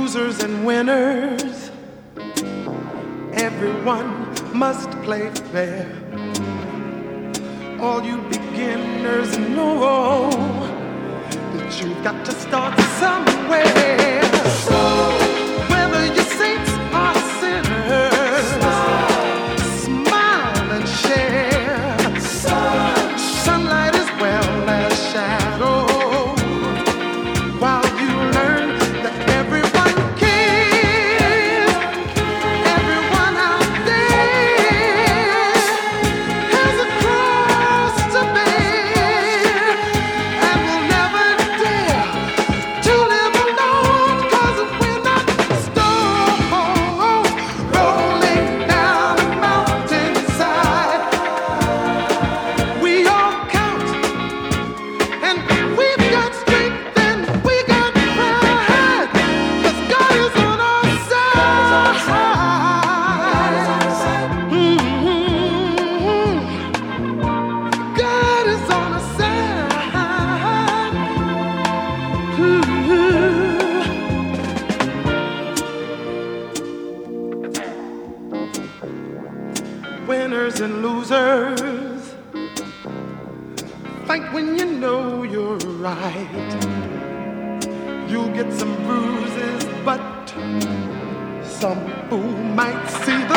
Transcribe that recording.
losers and winners, everyone must play fair. All you beginners know that you've got to start somewhere. Whether you're saints or sinners, smile and share. Sunlight as well as shadow. While you learn that everyone cares, everyone out there has a cross to bear, and will never dare to live alone, 'cause we're not stones rolling down a mountainside. We all count, and we've got strength. Winners and losers, fight when you know you're right. You'll get some bruises, but some fool might see